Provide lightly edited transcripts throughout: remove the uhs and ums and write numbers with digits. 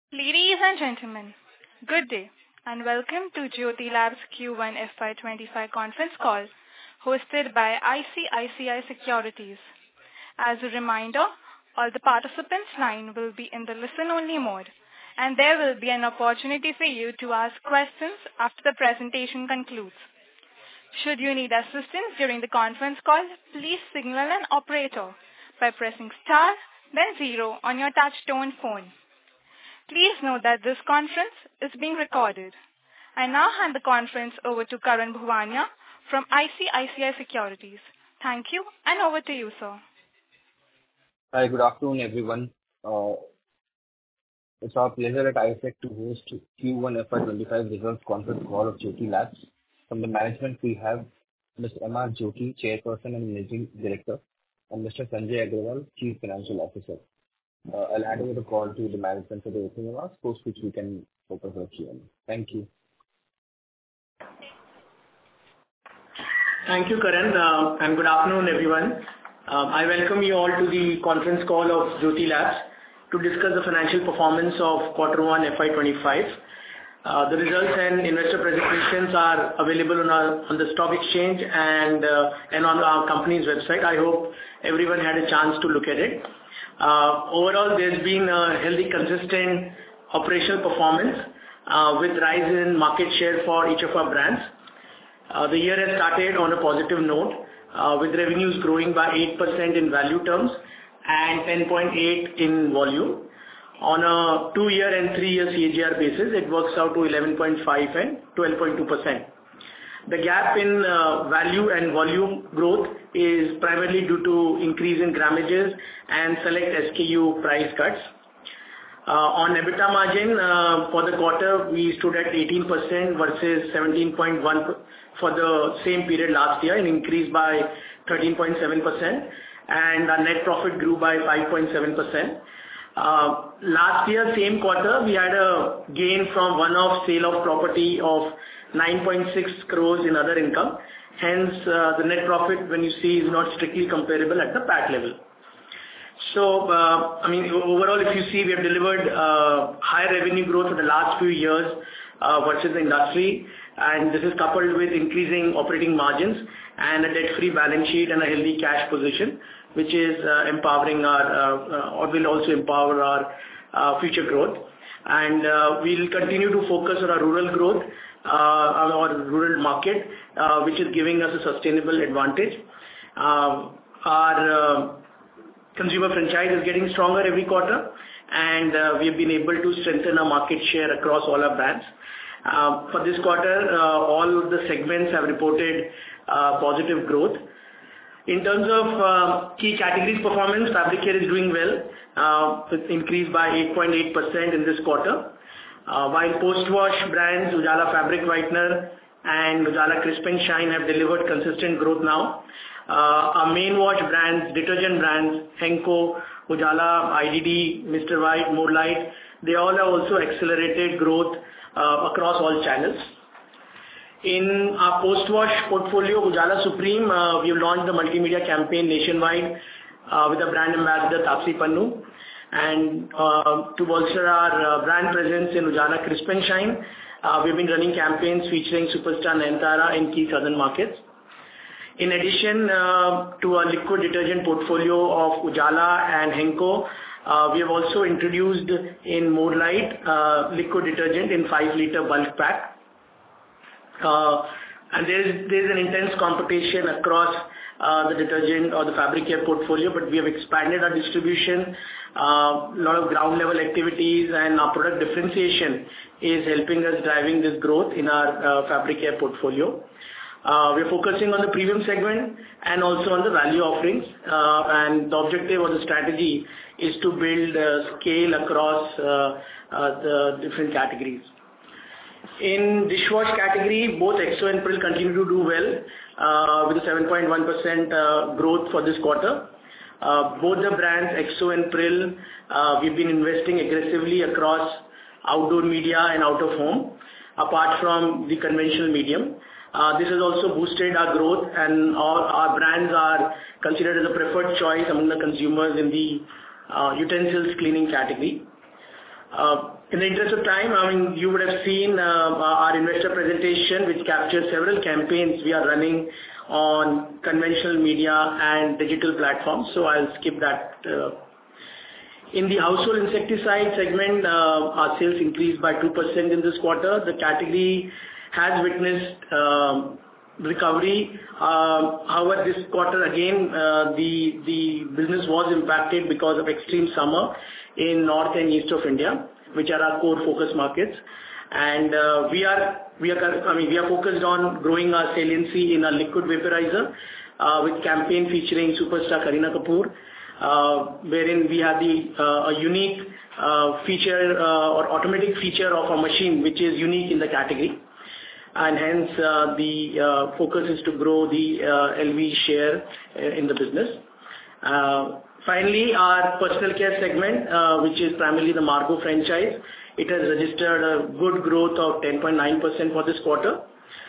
Ladies and gentlemen, good day and welcome to Jyothy Labs Q1 FY25 conference call hosted by ICICI Securities. As a reminder, all the participants' line will be in the listen-only mode, and there will be an opportunity for you to ask questions after the presentation concludes. Should you need assistance during the conference call, please signal an operator by pressing star, then zero on your touch-tone phone. Please note that this conference is being recorded. I now hand the conference over to Karan Bhuwania from ICICI Securities. Thank you, and over to you, sir. Hi, good afternoon, everyone. It's our pleasure at ISEC to host Q1 FY25 results conference call of Jyothy Labs. From the management, we have Ms. M.R. Jyothy, Chairperson and Managing Director, and Mr. Sanjay Agarwal, Chief Financial Officer. I'll hand over the call to the management for the opening remarks, post which we can focus on Q&A. Thank you. Thank you, Karan, and good afternoon, everyone. I welcome you all to the conference call of Jyothy Labs to discuss the financial performance of Q1 FY25. The results and investor presentations are available on the stock exchange and on our company's website. I hope everyone had a chance to look at it. Overall, there's been a healthy, consistent operational performance with rise in market share for each of our brands. The year has started on a positive note with revenues growing by 8% in value terms and 10.8% in volume. On a 2-year and 3-year CAGR basis, it works out to 11.5% and 12.2%. The gap in value and volume growth is primarily due to increase in grammages and select SKU price cuts. On EBITDA margin, for the quarter, we stood at 18% versus 17.1% for the same period last year, an increase by 13.7%, and our net profit grew by 5.7%. Last year, same quarter, we had a gain from one-off sale of property of 9.6 crores in other income. Hence, the net profit, when you see, is not strictly comparable at the PAT level. So, overall, if you see, we have delivered higher revenue growth for the last few years versus the industry, and this is coupled with increasing operating margins and a debt-free balance sheet and a healthy cash position, which is empowering or will also empower our future growth. And we'll continue to focus on our rural growth, our rural market, which is giving us a sustainable advantage. Our consumer franchise is getting stronger every quarter, and we have been able to strengthen our market share across all our brands. For this quarter, all of the segments have reported positive growth. In terms of key categories performance, fabric care is doing well, with increase by 8.8% in this quarter. While post-wash brands, Ujala Fabric Whitener and Ujala Crisp and Shine have delivered consistent growth now. Our main wash brands, detergent brands, Henko, Ujala, IDD, Mr. White, More Light, they all have also accelerated growth across all channels. In our post-wash portfolio, Ujala Supreme, we have launched the multimedia campaign nationwide with a brand ambassador, Taapsee Pannu. And to bolster our brand presence in Ujala Crisp and Shine, we've been running campaigns featuring superstar Nayanthara in key southern markets. In addition to our liquid detergent portfolio of Ujala and Henko, we have also introduced in More Light liquid detergent in 5-liter bulk pack. And there's an intense competition across the detergent or the fabric care portfolio, but we have expanded our distribution. A lot of ground level activities and our product differentiation is helping us driving this growth in our fabric care portfolio. We're focusing on the premium segment and also on the value offerings. And the objective or the strategy is to build scale across the different categories. In dishwash category, both Exo and Pril continue to do well with a 7.1% growth for this quarter. Both the brands, Exo and Pril, we've been investing aggressively across outdoor media and out of home, apart from the conventional medium. This has also boosted our growth, and all our brands are considered as a preferred choice among the consumers in the utensils cleaning category. In the interest of time, I mean, you would have seen our investor presentation, which captures several campaigns we are running on conventional media and digital platforms, so I'll skip that. In the household insecticide segment, our sales increased by 2% in this quarter. The category has witnessed recovery. However, this quarter again, the business was impacted because of extreme summer in north and east of India, which are our core focus markets. And we are focused on growing our saliency in our liquid vaporizer with campaign featuring superstar Kareena Kapoor, wherein we have a unique feature or automatic feature of a machine which is unique in the category, and hence the focus is to grow the LV share in the business. Finally, our personal care segment, which is primarily the Margo franchise, it has registered a good growth of 10.9% for this quarter.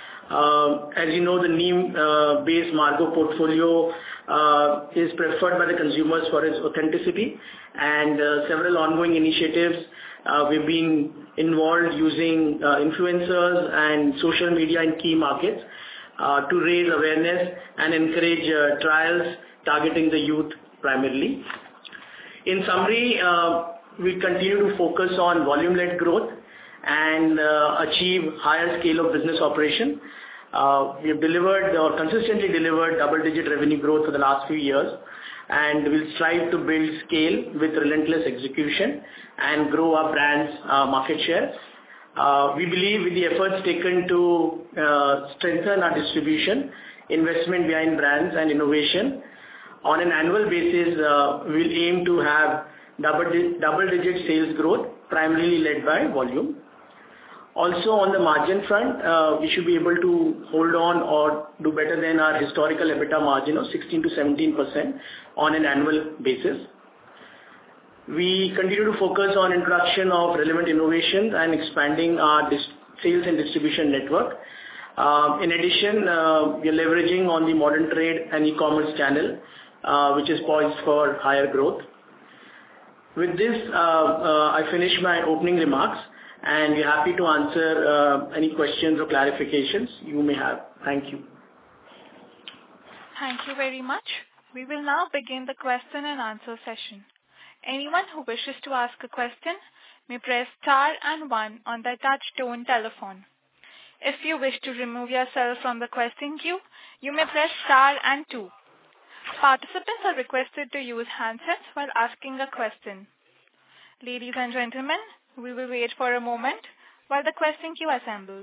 As you know, the neem-based Margo portfolio is preferred by the consumers for its authenticity, and several ongoing initiatives we've been involved using influencers and social media in key markets to raise awareness and encourage trials targeting the youth primarily. In summary, we continue to focus on volume-led growth and achieve higher scale of business operation. We have delivered or consistently delivered double-digit revenue growth for the last few years, and we'll strive to build scale with relentless execution and grow our brand's market share. We believe with the efforts taken to strengthen our distribution, investment behind brands and innovation, on an annual basis, we'll aim to have double-digit sales growth, primarily led by volume. Also, on the margin front, we should be able to hold on or do better than our historical EBITDA margin of 16 to 17% on an annual basis. We continue to focus on introduction of relevant innovations and expanding our sales and distribution network. In addition, we are leveraging on the modern trade and e-commerce channel, which is poised for higher growth. With this, I finish my opening remarks, and we're happy to answer any questions or clarifications you may have. Thank you. Thank you very much. We will now begin the question and answer session. Anyone who wishes to ask a question may press star and 1 on their touch-tone telephone. If you wish to remove yourself from the question queue, you may press star and 2. Participants are requested to use handsets while asking a question. Ladies and gentlemen, we will wait for a moment while the question queue assembles.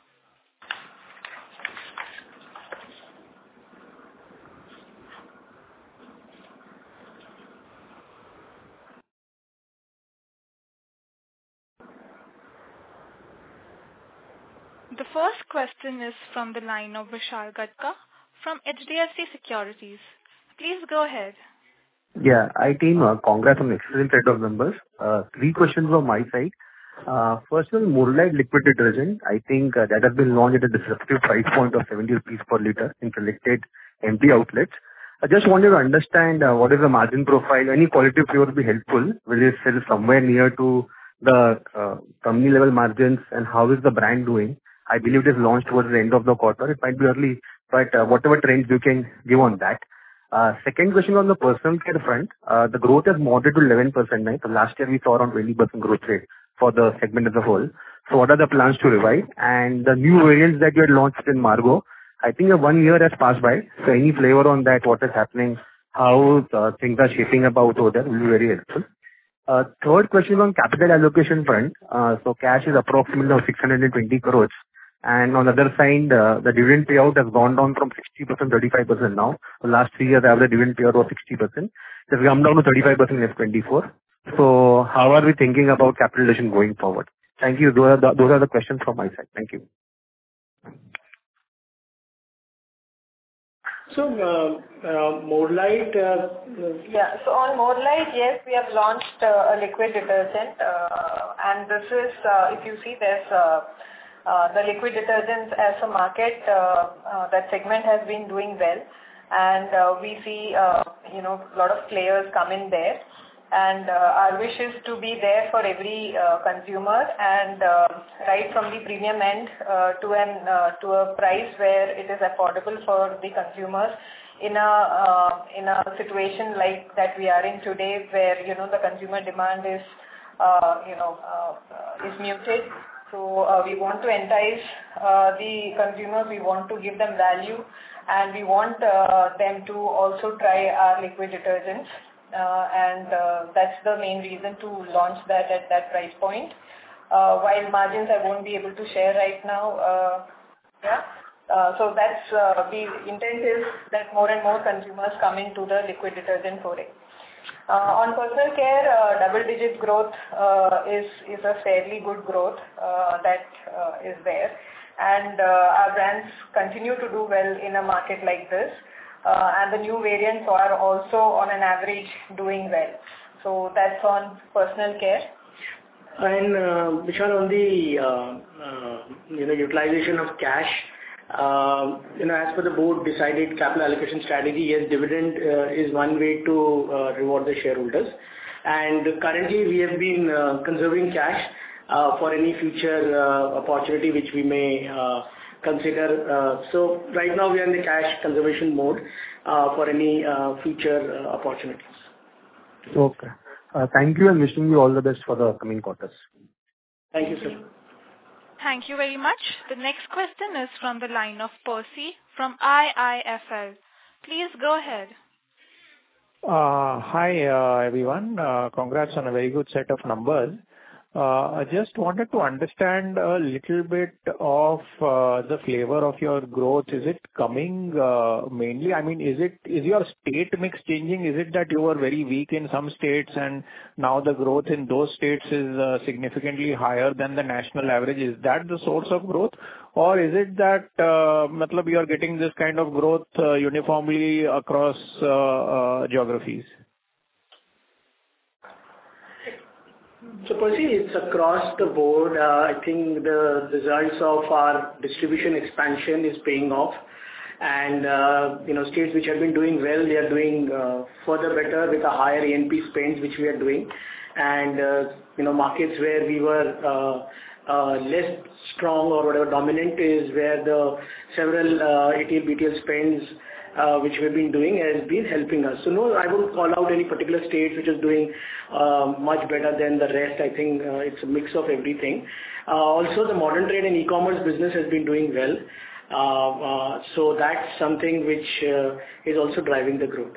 The first question is from the line of Vishal Gadka from HDFC Securities. Please go ahead. Yeah, team, congrats on the excellent set of numbers. 3 questions from my side. First one, More Light liquid detergent. I think that has been launched at a disruptive price point of 70 rupees per liter in selected empty outlets. I just wanted to understand what is the margin profile. Any qualitative figure would be helpful. Will it sell somewhere near to the company level margins, and how is the brand doing? I believe it is launched towards the end of the quarter. It might be early, but whatever trends you can give on that. Second question on the personal care front, the growth has moderated to 11%, right? So last year we saw around 20% growth rate for the segment as a whole. So what are the plans to revive? And the new variants that you had launched in Margo, I think 1 year has passed by. So any flavor on that, what is happening, how things are shaping up over there will be very helpful. Third question on capital allocation front. So cash is approximately 620 crores. And on the other side, the dividend payout has gone down from 60% to 35% now. The last 3 years, the average dividend payout was 60%. It has come down to 35% in F24. So how are we thinking about capital allocation going forward? Thank you. Those are the questions from my side. Thank you. So, More Light. Yeah, so on More Light, yes, we have launched a liquid detergent. And this is, if you see, there's the liquid detergents as a market, that segment has been doing well. And we see, a lot of players come in there. And our wish is to be there for every consumer, and right from the premium end to a price where it is affordable for the consumers in a situation like that we are in today, where the consumer demand is muted. So we want to entice the consumers. We want to give them value, and we want them to also try our liquid detergents. That's the main reason to launch that at that price point. While margins I won't be able to share right now. So that's the intent is that more and more consumers come into the liquid detergent foray. On personal care, double-digit growth is a fairly good growth that is there, and our brands continue to do well in a market like this, and the new variants are also on an average doing well. So that's on personal care. And Vishal, on the utilization of cash, as per the board decided capital allocation strategy, yes, dividend is one way to reward the shareholders. And currently we have been conserving cash for any future opportunity which we may consider. So right now we are in the cash conservation mode for any future opportunities. Okay. Thank you, and wishing you all the best for the coming quarters. Thank you, sir. Thank you very much. The next question is from the line of Percy from IIFL. Please go ahead. Hi, everyone. Congrats on a very good set of numbers. I just wanted to understand a little bit of the flavor of your growth. Is it coming mainly? I mean, is your state mix changing? Is it that you were very weak in some states and now the growth in those states is significantly higher than the national average? Is that the source of growth? Or is it that you are getting this kind of growth uniformly across geographies? So Percy, it's across the board. I think the results of our distribution expansion is paying off, and states which have been doing well, they are doing further better with a higher A&P spends which we are doing, and markets where we were less strong or whatever dominant is where the several ATL BTL spends which we've been doing has been helping us. So no, I wouldn't call out any particular state which is doing much better than the rest. I think it's a mix of everything. Also, the modern trade and e-commerce business has been doing well. So that's something which is also driving the growth.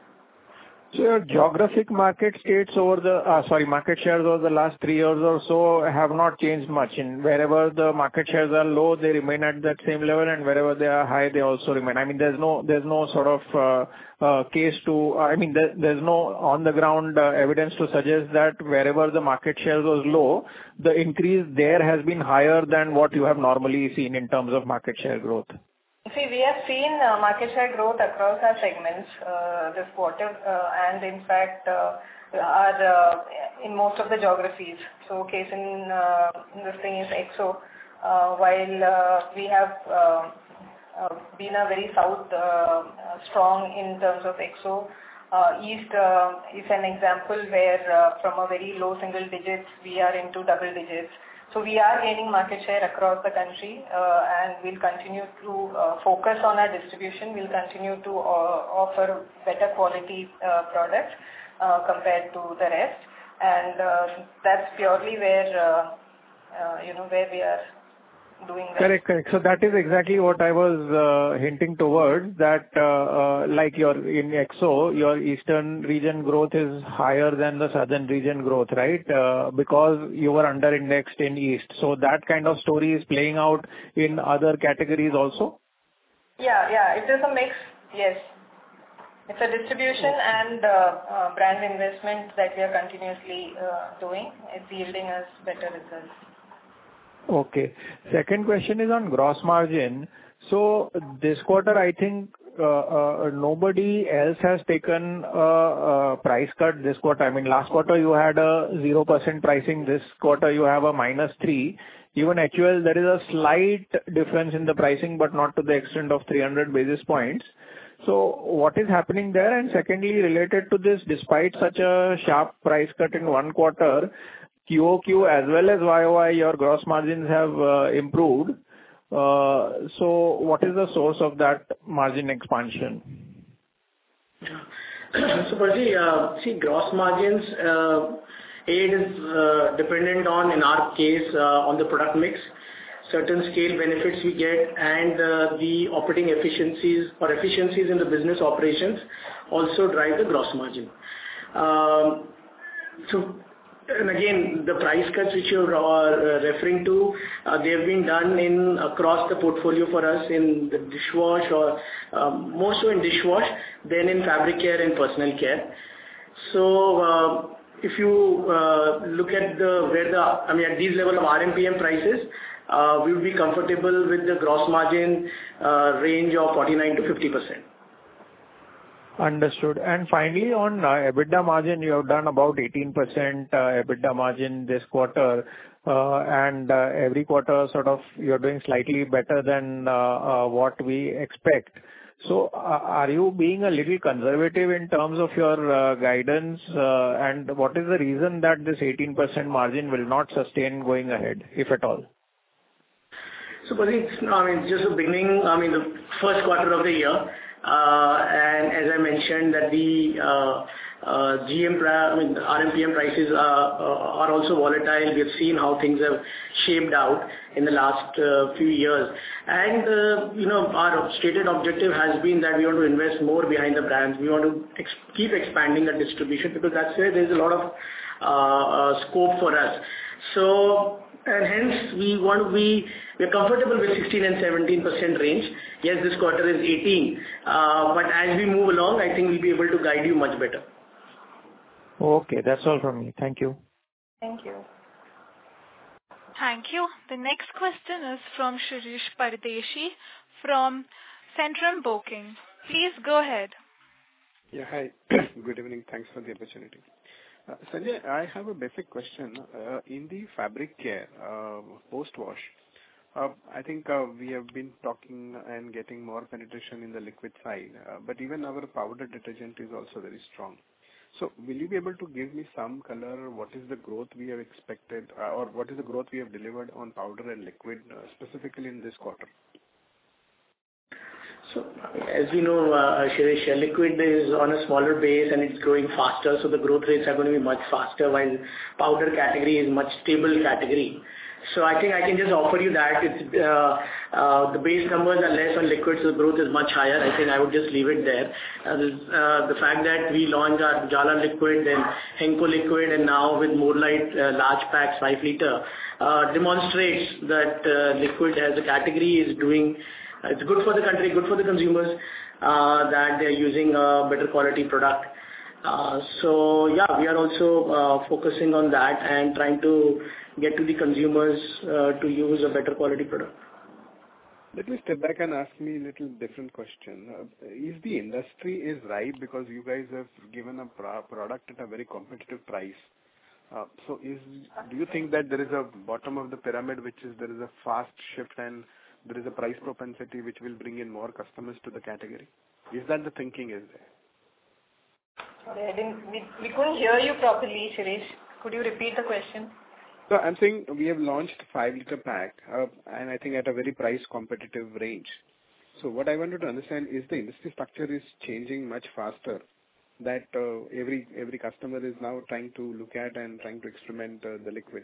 So your geographic market shares over the last 3 years or so have not changed much. And wherever the market shares are low, they remain at that same level, and wherever they are high, they also remain. I mean, there's no sort of case to. I mean, there's no on the ground evidence to suggest that wherever the market shares was low, the increase there has been higher than what you have normally seen in terms of market share growth. See, we have seen market share growth across our segments this quarter, and in fact, are in most of the geographies. So, case in this thing is EXO, while we have been a very south strong in terms of EXO. East is an example where from a very low single digits we are into double digits. So we are gaining market share across the country, and we'll continue to focus on our distribution. We'll continue to offer better quality products compared to the rest, and that's purely where where we are doing well. Correct. So that is exactly what I was hinting towards, that like in EXO, your eastern region growth is higher than the southern region growth, right? Because you were under indexed in east. So that kind of story is playing out in other categories also? Yeah, it is a mix, yes. It's a distribution and brand investment that we are continuously doing. It's yielding us better results. Okay. Second question is on gross margin. So this quarter, I think nobody else has taken a price cut this quarter. I mean, last quarter you had a 0% pricing. This quarter you have a -3%. Even HUL, there is a slight difference in the pricing, but not to the extent of 300 basis points. So what is happening there? And secondly, related to this, despite such a sharp price cut in one quarter, QOQ as well as YOY, your gross margins have improved. So what is the source of that margin expansion? So Percy, see, gross margins, it is dependent on, in our case, on the product mix, certain scale benefits we get, and the operating efficiencies or efficiencies in the business operations also drive the gross margin. So, and again, the price cuts which you are referring to, they have been done across the portfolio for us in the dishwash or more so in dishwash than in fabric care and personal care. So, if you look at at these level of RMPM prices, we would be comfortable with the gross margin range of 49 to 50%. Understood. And finally, on EBITDA margin, you have done about 18% EBITDA margin this quarter, and every quarter sort of you're doing slightly better than what we expect. So are you being a little conservative in terms of your guidance, and what is the reason that this 18% margin will not sustain going ahead, if at all? So, but it's just the beginning, the first quarter of the year, and as I mentioned that the the RMPM prices are also volatile. We have seen how things have shaped out in the last few years. And, our stated objective has been that we want to invest more behind the brands. We want to keep expanding the distribution because that's where there's a lot of scope for us. So, and hence we're comfortable with 16 and 17% range. Yes, this quarter is 18, but as we move along, I think we'll be able to guide you much better. Okay, that's all from me. Thank you. Thank you. Thank you. The next question is from Shirish Pardeshi from Centrum Broking. Please go ahead. Yeah, hi. Good evening. Thanks for the opportunity. Sanjay, I have a basic question. In the fabric care, post-wash, I think we have been talking and getting more penetration in the liquid side, but even our powder detergent is also very strong. So will you be able to give me some color? What is the growth we have expected, or what is the growth we have delivered on powder and liquid, specifically in this quarter? So, as you know, Shirish, liquid is on a smaller base and it's growing faster, so the growth rates are going to be much faster, while powder category is much stable category. So I think I can just offer you that it's the base numbers are less on liquid, so the growth is much higher. I think I would just leave it there. The fact that we launched our Ujala liquid, then Henko liquid, and now with More Light large packs 5 liter demonstrates that liquid as a category is doing. It's good for the country, good for the consumers, that they're using a better quality product. So yeah, we are also focusing on that and trying to get to the consumers to use a better quality product. Let me step back and ask me a little different question. Is the industry is right because you guys have given a product at a very competitive price? So do you think that there is a bottom of the pyramid, which is there is a fast shift and there is a price propensity which will bring in more customers to the category? Is that the thinking is there? Sorry, we couldn't hear you properly, Shirish. Could you repeat the question? So I'm saying we have launched 5 liter pack, and I think at a very price competitive range. So what I wanted to understand is the industry structure is changing much faster, that every customer is now trying to look at and trying to experiment the liquid.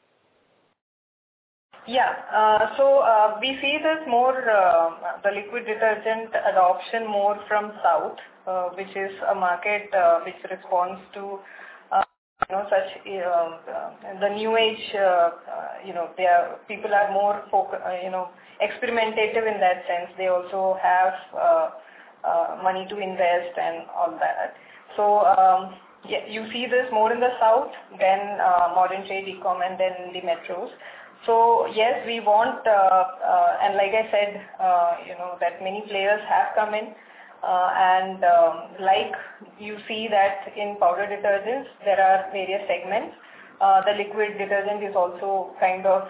Yeah, so we see this more, the liquid detergent adoption more from South, which is a market which responds to such the new age. People are more experimentative in that sense. They also have money to invest and all that. So yeah, you see this more in the South, then modern trade, e-com, and then the metros. So yes, we want, and like I said, that many players have come in, and like you see that in powder detergents, there are various segments. The liquid detergent is also kind of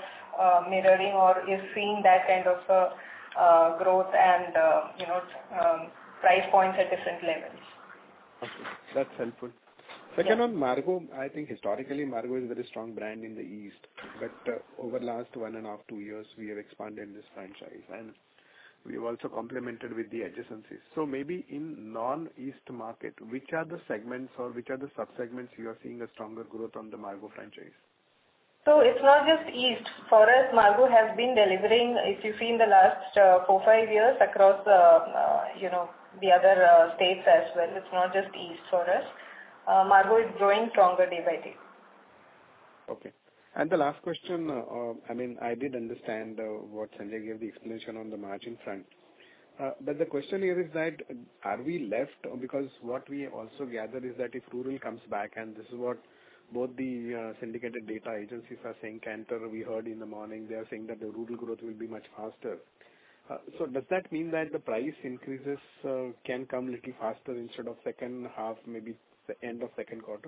mirroring or is seeing that kind of growth and price points at different levels. Okay, that's helpful. Second, on Margo, I think historically Margo is a very strong brand in the East, but over last 1.5, 2 years, we have expanded this franchise, and we have also complemented with the adjacencies. So maybe in non-East market, which are the segments or which are the sub-segments you are seeing a stronger growth on the Margo franchise? So it's not just East. For us, Margo has been delivering, if you see in the last 4-5 years across, the other states as well. It's not just East for us. Margo is growing stronger day by day. Okay. And the last question, I did understand what Sanjay gave the explanation on the margin front. But the question here is that, are we left? Because what we also gather is that if rural comes back, and this is what both the syndicated data agencies are saying, Cantor, we heard in the morning, they are saying that the rural growth will be much faster. So does that mean that the price increases can come a little faster instead of second half, maybe the end of second quarter?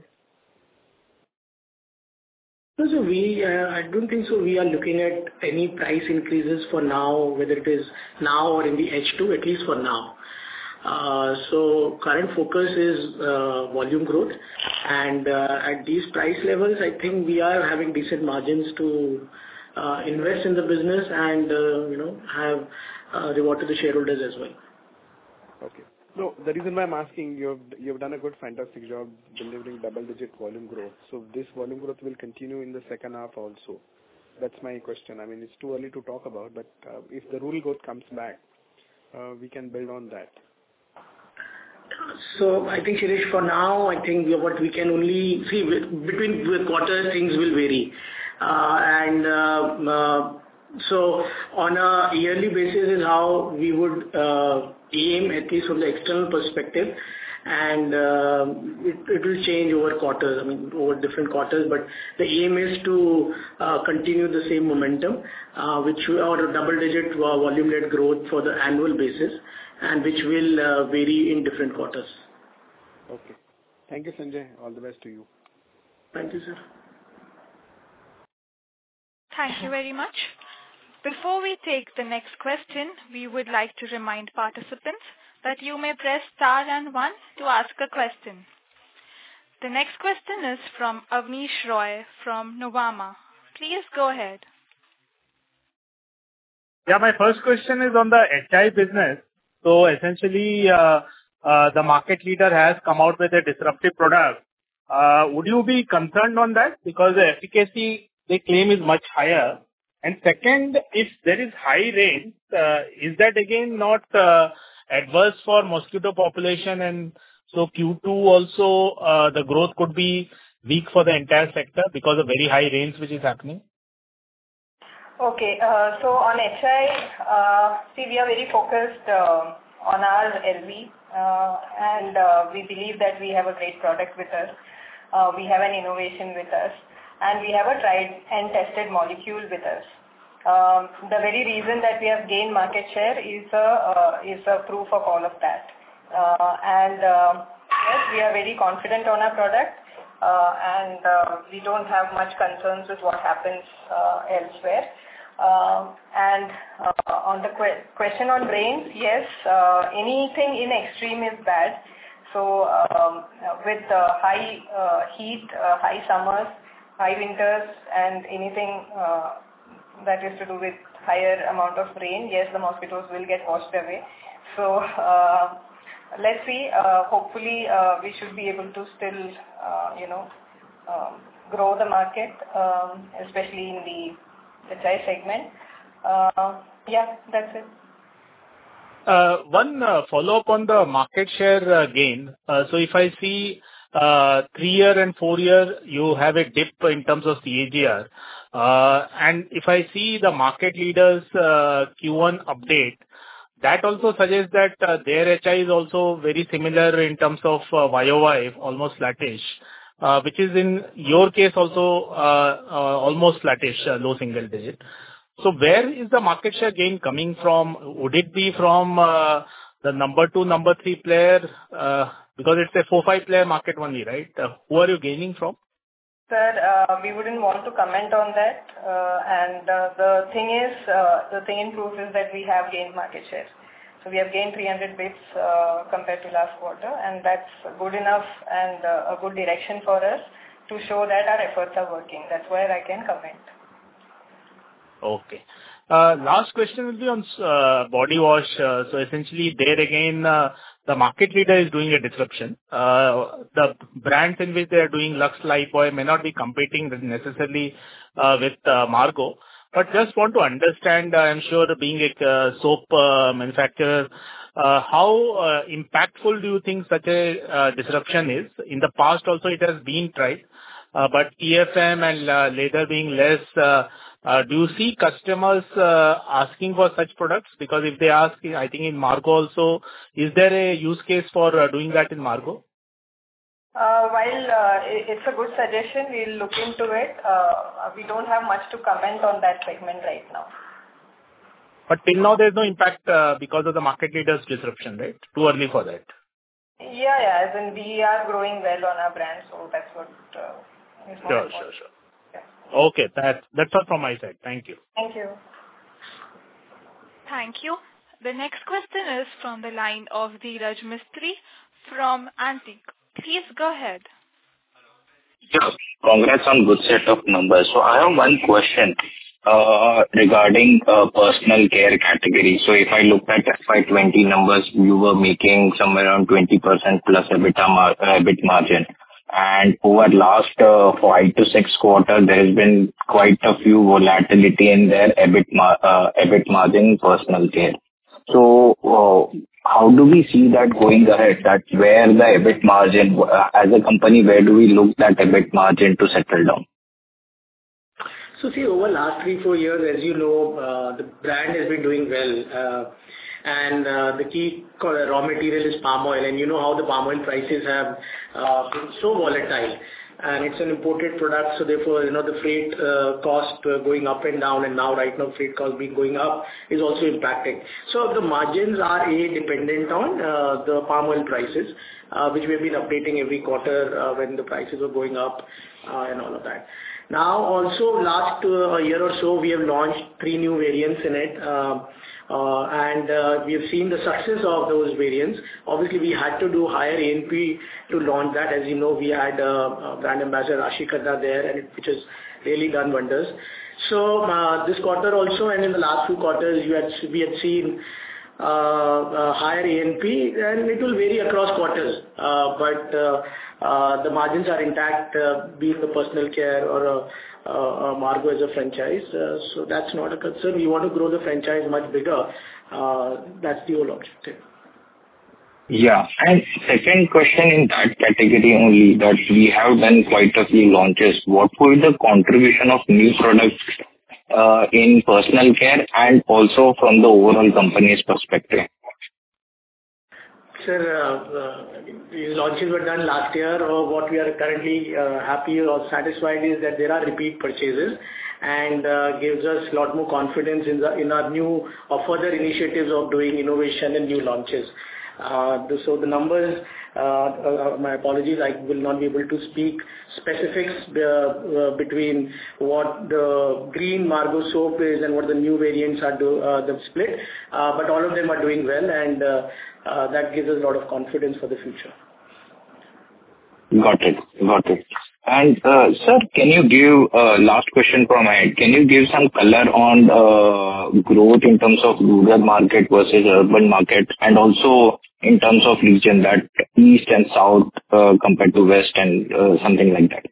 No, so I don't think so. We are looking at any price increases for now, whether it is now or in the H2, at least for now. So current focus is volume growth, and at these price levels, I think we are having decent margins to invest in the business and have reward to the shareholders as well. Okay. No, the reason why I'm asking, you've done a good, fantastic job delivering double-digit volume growth. So this volume growth will continue in the second half also. That's my question. I mean, it's too early to talk about, but if the rural growth comes back, we can build on that. So I think, Shirish, for now, I think what we can only see between the quarters, things will vary. So on a yearly basis is how we would aim, at least from the external perspective, and it will change over quarters, over different quarters, but the aim is to continue the same momentum, or a double-digit volume-led growth for the annual basis, and which will vary in different quarters. Okay. Thank you, Sanjay. All the best to you. Thank you, sir. Thank you very much. Before we take the next question, we would like to remind participants that you may press star and 1 to ask a question. The next question is from Avnish Roy from Nuvama. Please go ahead. Yeah, my first question is on the HI business. So essentially, the market leader has come out with a disruptive product. Would you be concerned on that? Because the efficacy they claim is much higher. And second, if there is high rain, is that again not adverse for mosquito population? And so Q2 also, the growth could be weak for the entire sector because of very high rains which is happening? Okay, so on HI, we are very focused on our LV, and we believe that we have a great product with us. We have an innovation with us, and we have a tried and tested molecule with us. The very reason that we have gained market share is a proof of all of that. Yes, we are very confident on our product, and we don't have much concerns with what happens elsewhere. And on the question on rains, yes, anything in extreme is bad. So with high heat, high summers, high winters, and anything that is to do with higher amount of rain, yes, the mosquitoes will get washed away. So let's see. Hopefully, we should be able to still, grow the market, especially in the HI segment. Yeah, that's it. One follow-up on the market share gain. So if I see 3-year and 4-year, you have a dip in terms of CAGR. And if I see the market leaders Q1 update, that also suggests that their HI is also very similar in terms of YOY, almost flattish, which is in your case also almost flattish, low single digit. So where is the market share gain coming from? Would it be from the number 2, number 3 player? Because it's a 4-5 player market only, right? Who are you gaining from? Sir, we wouldn't want to comment on that. And the thing in proof is that we have gained market share. So we have gained 300 bits compared to last quarter, and that's good enough and a good direction for us to show that our efforts are working. That's where I can comment. Okay. Last question will be on body wash. So essentially, there again, the market leader is doing a disruption. The brands in which they are doing Lux Lifebuoy may not be competing necessarily with Margo. But just want to understand, I'm sure being a soap manufacturer, how impactful do you think such a disruption is? In the past also it has been tried, but EFM and leather being less, do you see customers asking for such products? Because if they ask, I think in Margo also, is there a use case for doing that in Margo? While it's a good suggestion, we'll look into it. We don't have much to comment on that segment right now. But till now, there's no impact because of the market leader's disruption, right? Too early for that. Yeah. As in, we are growing well on our brand, so that's what is more important. Sure. Yeah. Okay, that's all from my side. Thank you. Thank you. Thank you. The next question is from the line of Dheeraj Mistry from Antique. Please go ahead. Yeah, congrats on good set of numbers. So I have one question regarding personal care category. So if I look at FY20 numbers, you were making somewhere around 20% plus EBIT margin. And over last 5 to 6 quarters, there has been quite a few volatility in their EBIT margin in personal care. So how do we see that going ahead? That's where the EBIT margin, as a company, where do we look that EBIT margin to settle down? So see, over last 3-4 years, as you know, the brand has been doing well. And the key raw material is palm oil. And you know how the palm oil prices have been so volatile. And it's an imported product, so therefore, the freight cost going up and down, and now right now freight cost being going up is also impacting. So the margins are dependent on the palm oil prices, which we have been updating every quarter when the prices are going up and all of that. Now also last year or so, we have launched 3 new variants in it. And we have seen the success of those variants. Obviously, we had to do higher A&P to launch that. As you know, we had brand ambassador Rashi Khanna there, which has really done wonders. So this quarter also, and in the last few quarters, we had seen higher A&P, and it will vary across quarters. But the margins are intact, be it the personal care or Margo as a franchise. So that's not a concern. We want to grow the franchise much bigger. That's the whole objective. Yeah. And second question in that category only, that we have done quite a few launches. What will be the contribution of new products in personal care and also from the overall company's perspective? Sir, these launches were done last year. What we are currently happy or satisfied is that there are repeat purchases and gives us a lot more confidence in our new or further initiatives of doing innovation and new launches. So the numbers, my apologies, I will not be able to speak specifics between what the green Margo soap is and what the new variants are the split, but all of them are doing well, and that gives us a lot of confidence for the future. Got it. And sir, can you give last question from my end? Can you give some color on growth in terms of rural market versus urban market, and also in terms of region, that east and south compared to west and something like that?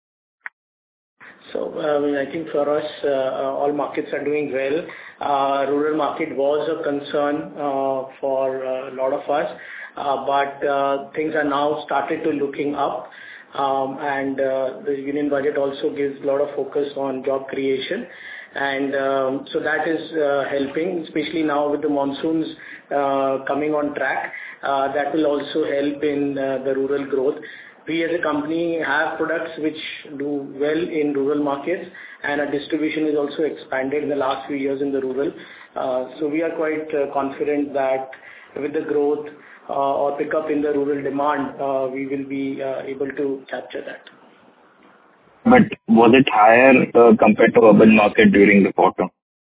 So I think for us, all markets are doing well. Rural market was a concern for a lot of us, but things are now started to looking up. And the union budget also gives a lot of focus on job creation, and so that is helping, especially now with the monsoons coming on track. That will also help in the rural growth. We as a company have products which do well in rural markets, and our distribution is also expanded in the last few years in the rural. So we are quite confident that with the growth or pick up in the rural demand, we will be able to capture that. But was it higher compared to urban market during the quarter?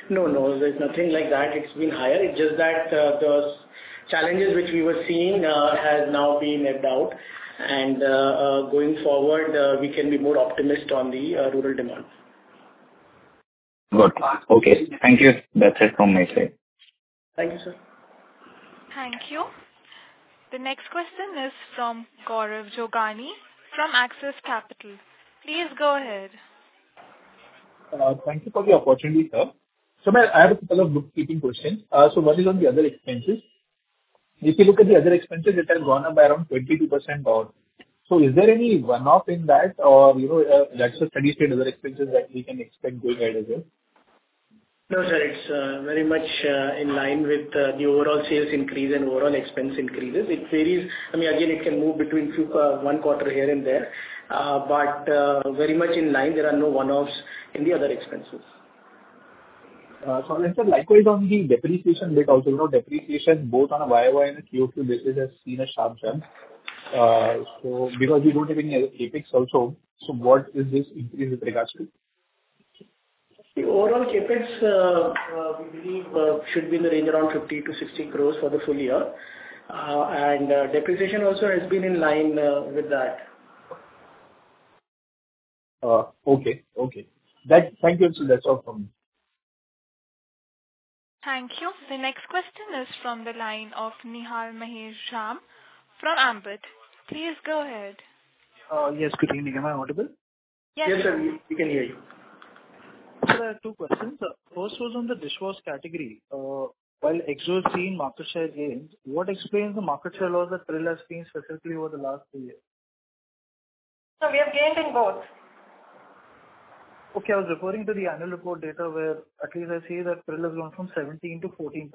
No, there's nothing like that. It's been higher. It's just that the challenges which we were seeing has now been ebbed out. And going forward, we can be more optimistic on the rural demand. Good. Okay. Thank you. That's it from my side. Thank you, sir. Thank you. The next question is from Gaurav Jogani from Axis Capital. Please go ahead. Thank you for the opportunity, sir. So I have a couple of bookkeeping questions. So one is on the other expenses. If you look at the other expenses, it has gone up by around 22% odd. So is there any one-off in that, or that's a steady state other expenses that we can expect going ahead as well? No, sir, it's very much in line with the overall sales increase and overall expense increases. It varies. I mean, again, it can move between one quarter here and there, but very much in line. There are no one-offs in the other expenses. So, and sir, likewise on the depreciation bit also, depreciation both on a YOY and a QOQ basis has seen a sharp jump. So because we don't have any other CapEx also, so what is this increase with regards to? The overall CapEx, we believe, should be in the range around 50 to 60 crores for the full year. And depreciation also has been in line with that. Okay. Thank you. So that's all from me. Thank you. The next question is from the line of Nihal Mahesh Jham from Ambit. Please go ahead. Yes, good evening. Am I audible? Yes, sir, we can hear you. So there are two questions. First was on the dishwash category. While Exo has seen market share gains, what explains the market share loss that Pril has seen specifically over the last 2 years? So we have gained in both. Okay, I was referring to the annual report data where at least I see that Pril has gone from 17 to 14%.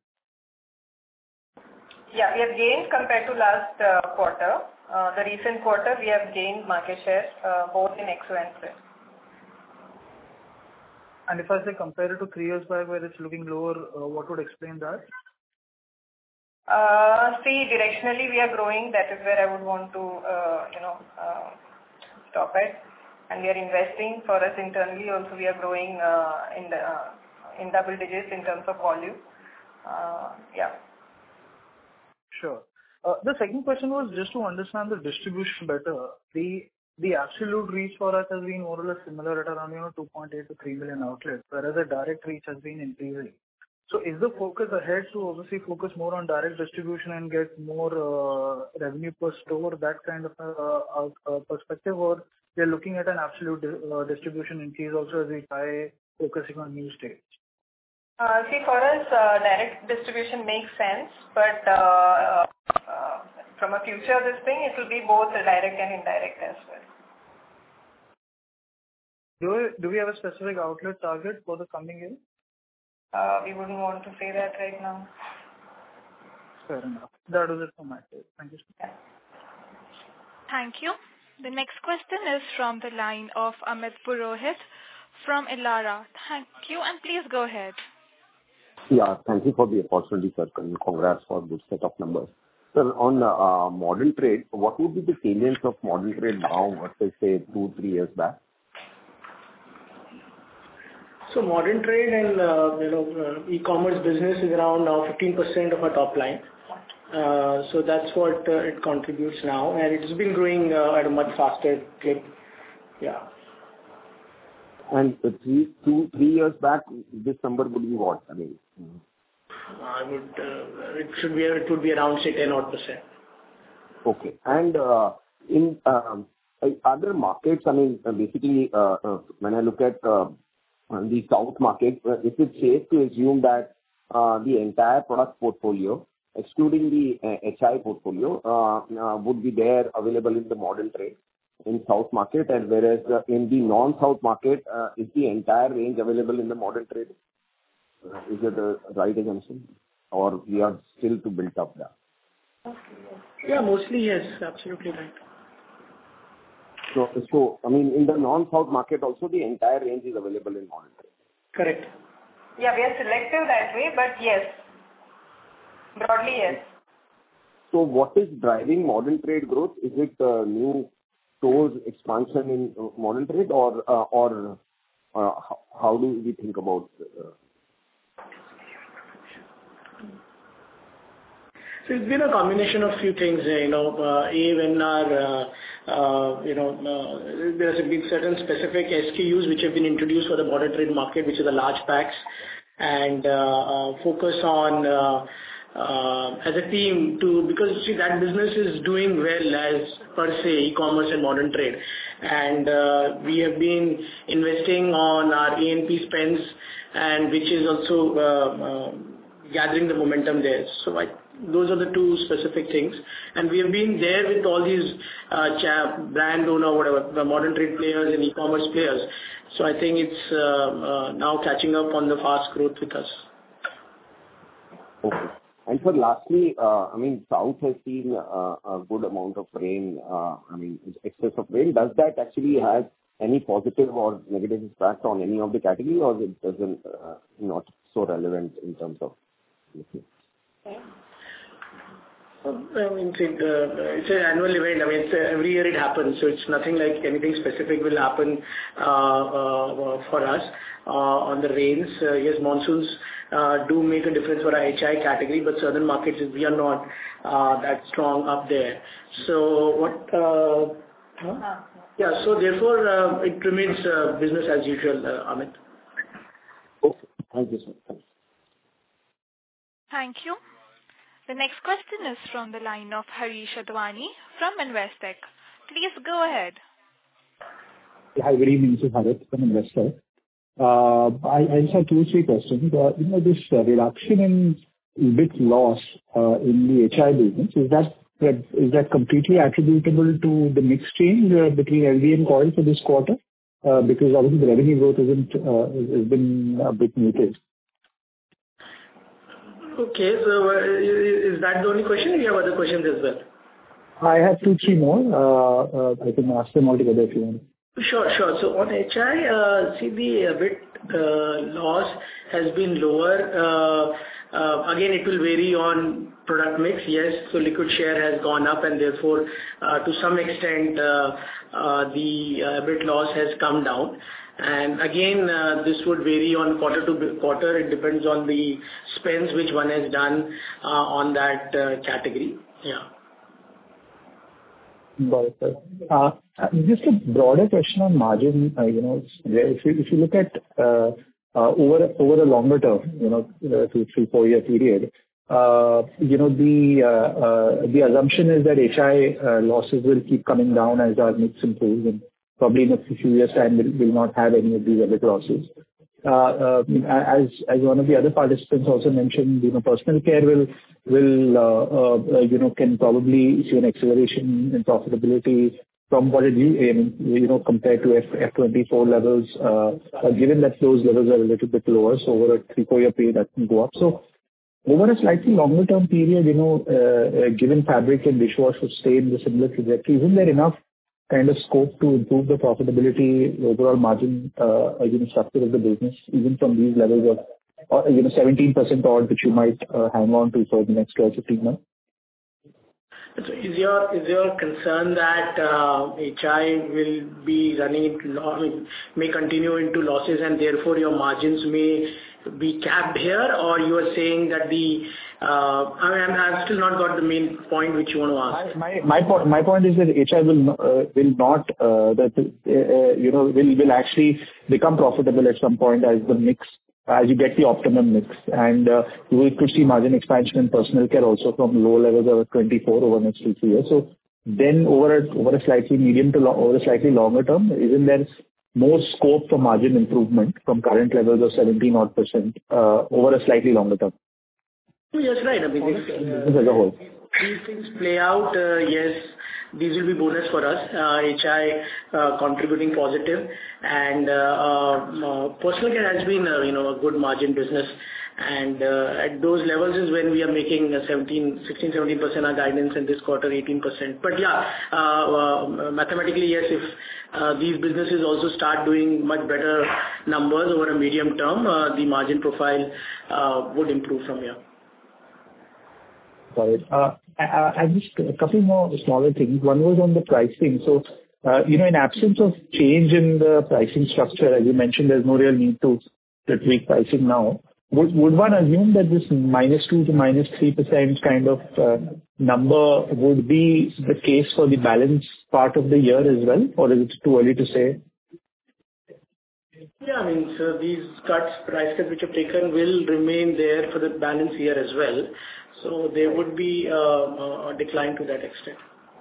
Yeah, we have gained compared to last quarter. The recent quarter, we have gained market share both in Exo and Pril. And if I say compare it to 3 years back where it's looking lower, what would explain that? See, directionally we are growing. That is where I would want to, stop it. And we are investing. For us internally also, we are growing in double digits in terms of volume. Yeah. Sure. The second question was just to understand the distribution better. The absolute reach for us has been more or less similar at around 2.8 to 3 million outlets, whereas the direct reach has been increasing. So is the focus ahead to obviously focus more on direct distribution and get more revenue per store, that kind of perspective, or we are looking at an absolute distribution increase also as we try focusing on new states? See, for us, direct distribution makes sense, but from a future this thing, it will be both direct and indirect as well. Do we have a specific outlet target for the coming year? We wouldn't want to say that right now. Fair enough. That was it from my side. Thank you. Yeah. Thank you. The next question is from the line of Amit Purohit from Elara. Thank you, and please go ahead. Yeah, thank you for the opportunity, sir. Congrats for a good set of numbers. Sir, on modern trade, what would be the salience of modern trade now versus, say, 2-3 years back? So modern trade and e-commerce business is around now 15% of our top line. So that's what it contributes now, and it has been growing at a much faster clip. Yeah. And 2-3 years back, this number would be what? I mean, it would be around say 10%. Okay. And in other markets, I mean, basically, when I look at the South market, is it safe to assume that the entire product portfolio, excluding the HI portfolio, would be there available in the modern trade in South market, and whereas in the non-South market, is the entire range available in the modern trade? Is it a right assumption, or we are still to build up that? Yeah, mostly yes, absolutely right. So I mean, in the non-South market also, the entire range is available in modern trade. Correct. Yeah, we are selective that way, but yes, broadly yes. So what is driving modern trade growth? Is it new stores expansion in modern trade, or how do we think about So it's been a combination of few things, when our, there have been certain specific SKUs which have been introduced for the modern trade market, which is the large packs, and focus on as a team because you see that business is doing well as per se e-commerce and modern trade, and we have been investing on our A&P spends, and which is also gathering the momentum there. So those are the two specific things, and we have been there with all these brand owner, whatever, the modern trade players and e-commerce players. So I think it's now catching up on the fast growth with us. Okay. And so lastly, South has seen a good amount of rain, excess of rain. Does that actually have any positive or negative impact on any of the category, or it doesn't, not so relevant in terms of? It's an annual event. Every year it happens, so it's nothing like anything specific will happen for us on the rains. Yes, monsoons do make a difference for our HI category, but certain markets we are not that strong up there. So so therefore it remains business as usual, Amit. Okay, thank you, sir. Thanks. Thank you. The next question is from the line of Harish Advani from Investec. Please go ahead. Hi, good evening. This is Harish from Investec. I just have 2 or 3 questions. This reduction in EBIT loss in the HI business, is that completely attributable to the mix change between LV and coil for this quarter? Because obviously the revenue growth has been a bit muted. Okay, so is that the only question, or you have other questions as well? I have 2, 3 more. I can ask them all together if you want. Sure. So on HI, see the EBIT loss has been lower. Again, it will vary on product mix. Yes, so liquid share has gone up, and therefore, to some extent, the EBIT loss has come down. And again, this would vary on quarter to quarter. It depends on the spends which one has done on that category. Yeah. Got it, sir. Just a broader question on margin. If you look at over a longer term, 2, 3, 4 year period, the assumption is that HI losses will keep coming down as our mix improves, and probably in a few years' time will not have any of these EBIT losses. As one of the other participants also mentioned, personal care can probably see an acceleration in profitability from what it is, compared to F24 levels, given that those levels are a little bit lower, so over a 3-4 year period that can go up. So over a slightly longer term period, given fabric and dishwash would stay in the similar trajectory, isn't there enough kind of scope to improve the profitability, overall margin, structure of the business, even from these levels of 17% odd, which you might hang on to for the next 12-15 months? So is your concern that HI will be running into may continue into losses, and therefore your margins may be capped here, or you are saying that I've still not got the main point which you want to ask. My point is that HI will actually become profitable at some point as you get the optimum mix, and we could see margin expansion in personal care also from low levels of 24 over the next 2-3 years. So then over a slightly longer term, isn't there more scope for margin improvement from current levels of 17 odd % over a slightly longer term? Yes, right. As a whole. These things play out, yes, these will be bonus for us. HI contributing positive, and personal care has been a good margin business, and at those levels is when we are making 16-17% our guidance, and this quarter 18%. But mathematically, yes, if these businesses also start doing much better numbers over a medium term, the margin profile would improve from here. Got it. And just a couple more smaller things. One was on the pricing. So, in absence of change in the pricing structure, as you mentioned, there's no real need to tweak pricing now. would one assume that this -2% to -3% kind of number would be the case for the balance part of the year as well, or is it too early to say? Yeah, I mean, so these price cuts which have taken will remain there for the balance year as well. So there would be a decline to that extent.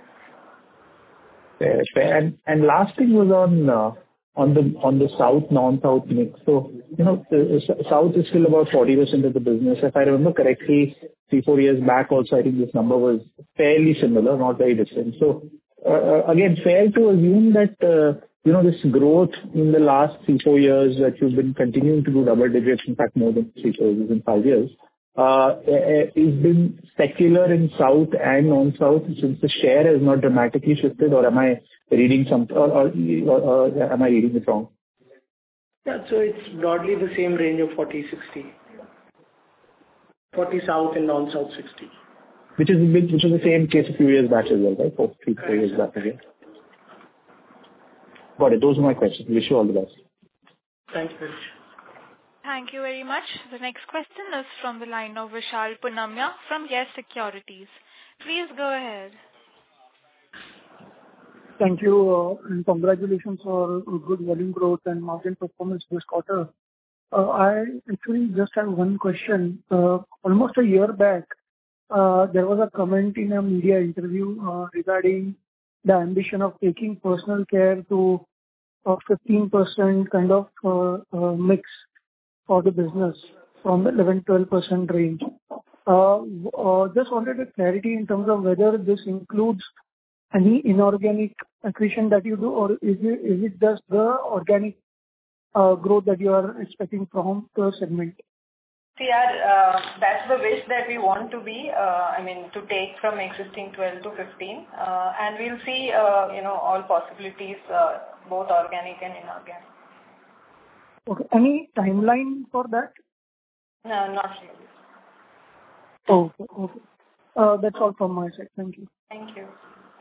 Fair. And last thing was on the South, non-South mix. So, South is still about 40% of the business. If I remember correctly, 3-4 years back also, I think this number was fairly similar, not very different. So, again, fair to assume that, this growth in the last 3-4 years that you've been continuing to do double digits, in fact, more than 3-4 years, in 5 years, is been secular in South and non-South since the share has not dramatically shifted, or am I reading something, or am I reading it wrong? Yeah, so it's broadly the same range of 40-60. 40 South and non-South 60. Which is the same case a few years back as well, right? 4 years back again. Got it. Those are my questions. Wish you all the best. Thanks, Parish. Thank you very much. The next question is from the line of Vishal Punamya from Yes Securities. Please go ahead. Thank you, and congratulations for good volume growth and margin performance this quarter. I actually just have one question. Almost a year back, there was a comment in a media interview regarding the ambition of taking personal care to a 15% kind of mix for the business from the 11-12% range. Just wanted a clarity in terms of whether this includes any inorganic acquisition that you do, or is it just the organic growth that you are expecting from the segment? See, that's the wish that we want to be, to take from existing 12 to 15. And we'll see, all possibilities, both organic and inorganic. Okay. Any timeline for that? No, not really. Okay. That's all from my side. Thank you. Thank you.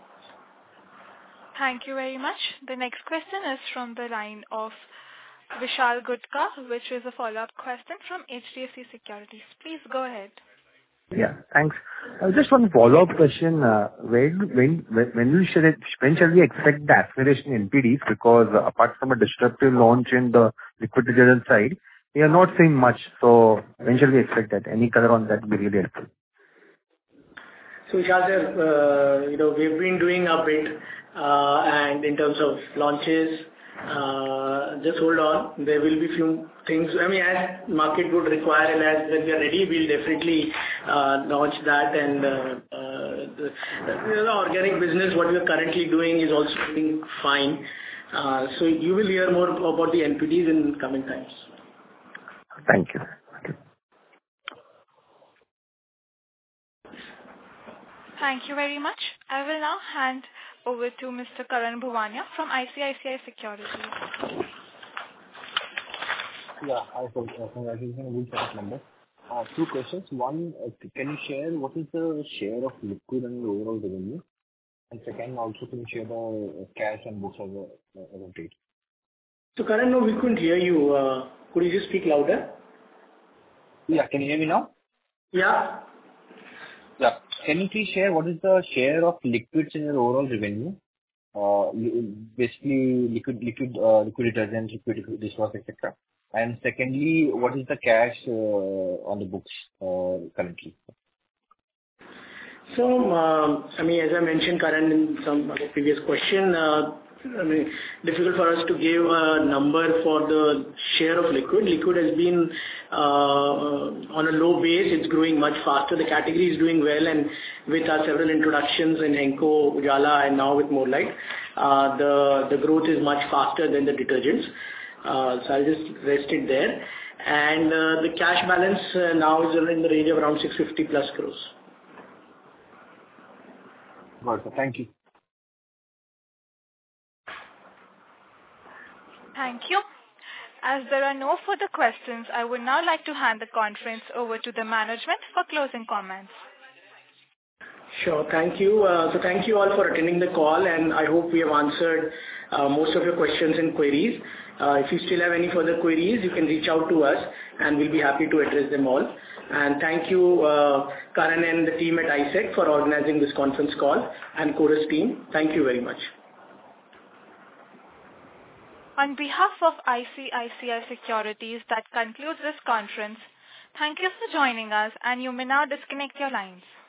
Thank you very much. The next question is from the line of Vishal Gutka, which is a follow-up question from HDFC Securities. Please go ahead. Yeah, thanks. Just one follow-up question. When shall we expect the acceleration in NPDs? Because apart from a disruptive launch in the liquid detergent side, we are not seeing much. So when shall we expect that? Any color on that would be really helpful. So Vishal sir, we've been doing a bit, and in terms of launches, just hold on. There will be few things. As market would require and as when we are ready, we'll definitely launch that. And the organic business, what we are currently doing is also doing fine. So you will hear more about the NPDs in coming times. Thank you. Thank you very much. I will now hand over to Mr. Karan Bhuwania from ICICI Securities. Yeah, I congratulations on a good set of numbers. 2 questions. One, can you share what is the share of liquid and overall revenue? And second, also can you share the cash and books as of date? So Karan, no, we couldn't hear you. Could you just speak louder? Yeah, can you hear me now? Yeah. Yeah. Can you please share what is the share of liquids in your overall revenue? Basically, liquid detergents, liquid dishwash, etc. And secondly, what is the cash on the books currently? So, as I mentioned, Karan, in some other previous question, difficult for us to give a number for the share of liquid. Liquid has been on a low base. It's growing much faster. The category is doing well, and with our several introductions in Henko, Ujala, and now with More Light, the growth is much faster than the detergents. So I'll just rest it there. And the cash balance now is in the range of around 650 plus crores. Got it. Thank you. Thank you. As there are no further questions, I would now like to hand the conference over to the management for closing comments. Sure. Thank you. Thank you all for attending the call, and I hope we have answered most of your questions and queries. If you still have any further queries, you can reach out to us, and we'll be happy to address them all. Thank you, Karan and the team at ISEC for organizing this conference call, and Chorus team. Thank you very much. On behalf of ICICI Securities, that concludes this conference. Thank you for joining us, and you may now disconnect your lines.